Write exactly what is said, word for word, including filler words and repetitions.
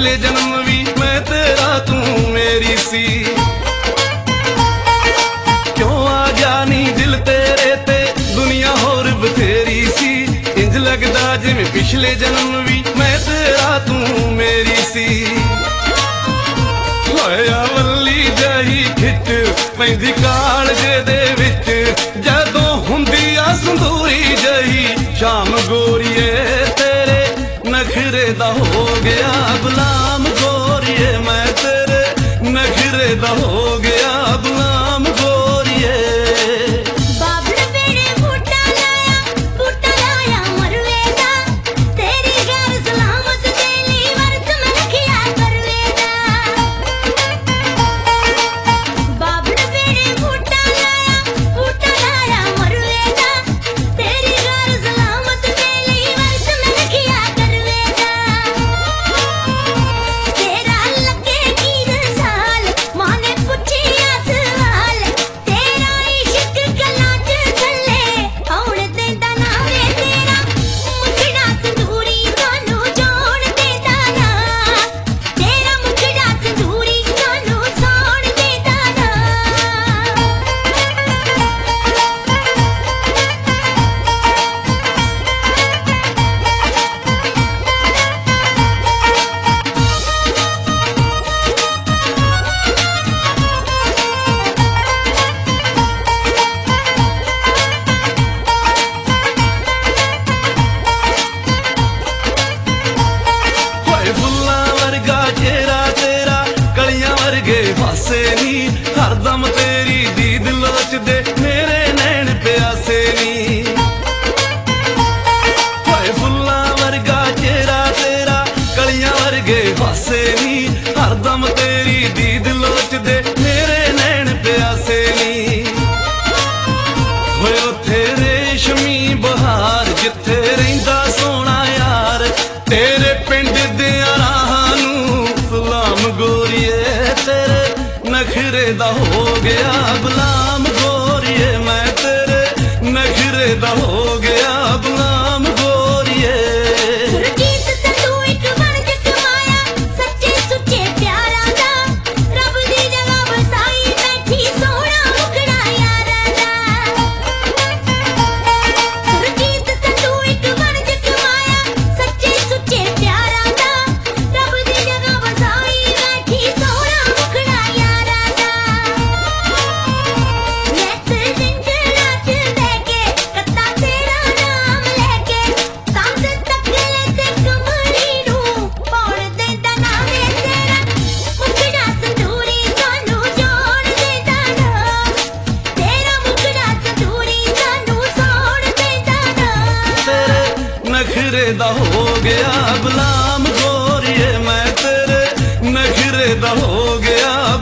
पिछले जन्म भी मैं तेरा तू मेरी सी। क्यों आ गया नी दिल तेरे ते दुनिया होर बथेरी सी। इंज लगदा जिवें पिछले जन्म भी मैं तेरा तू मेरी सी। होया वल्ली जही खिच पैंदी कालजे दे विच जदों हुंदी आ संदूरी जही शाम गोरीए तेरे नखरे दा हो गया गुलाम गोरीए मैं तेरे नखरे दा हो गया गुलाम गोरीए। हरदम तेरी दीद लोचदे मेरे नैन प्यासे नी। होए फुल्लां वर्गा चेहरा तेरा कलियां वर्गे हासे नी। हरदम तेरी दीद लोचदे मेरे नैन प्यासे नी। होए उत्थे रेशमी बहार जिथे रहिंदा सोहना यार तेरे पिंड दियां राहां नूं सलाम गोरीए तेरे नखरे दा हो गया गुलाम गोरीए मैं तेरे नखरे दा हो गया गुलाम गोरीए। नखरे दा हो गया गुलाम गोरीए मैं तेरे नखरे दा हो गया